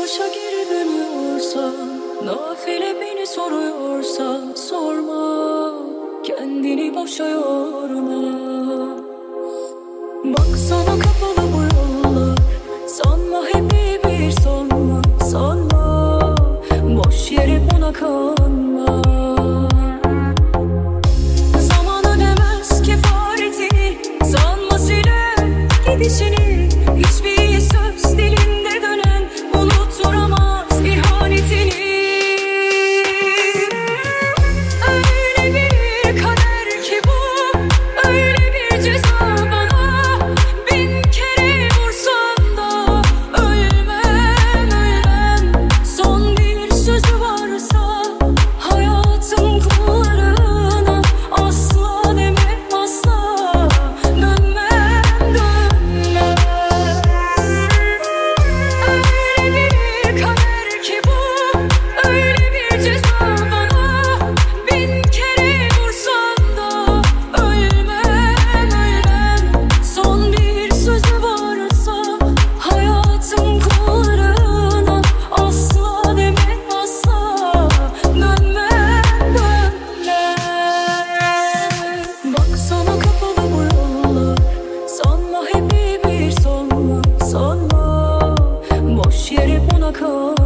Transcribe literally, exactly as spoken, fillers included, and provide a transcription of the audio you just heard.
başa geri dönüyorsan, nafile beni soruyorsan sorma, kendini boşa yorma. Baksana kapalı bu yollar, sanma hep iyi bir sonla, sanma, boş yere buna kanma. Zaman ödemez kefaretini, sanma siler gidişini. Hiçbir söz dilinde dönen unutturamaz ihanetini. Öyle bir kader ki bu, öyle bir ceza bana. Bin kere vursan da ölmem, ölmem. Son bir sözü varsa hayatım kullarına, asla deme asla, dönmem, dönmem. Öyle bir kader ki bu, öyle bir ceza bana. Bin kere vursan da ölmem, ölmem. Son bir sözü varsa hayatım kullarına, asla deme asla, dönmem, dönmem. Baksana kapalı bu yollar, sanma hep iyi bir sonla, sanma, boş yere buna kal.